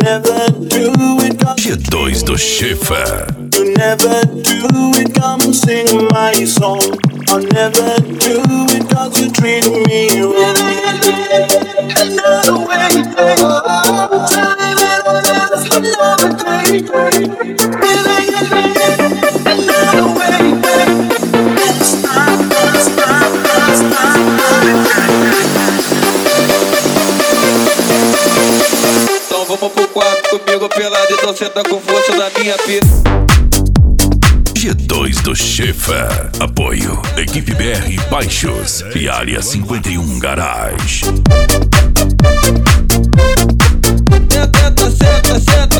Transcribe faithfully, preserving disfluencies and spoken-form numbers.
never do it. G dois do Schiffer. You never do it, come sing my song. I'll never do it cause you treat me wrong. Another way, oh, time and just another day. Another way, it's time, it's time, it's time. Então vamos pro quarto comigo pelado, então senta com força na minha pista. G dois do Schiffer. Apoio Equipe B R Baixos e Área cinquenta e um Garage. Senta, senta, senta.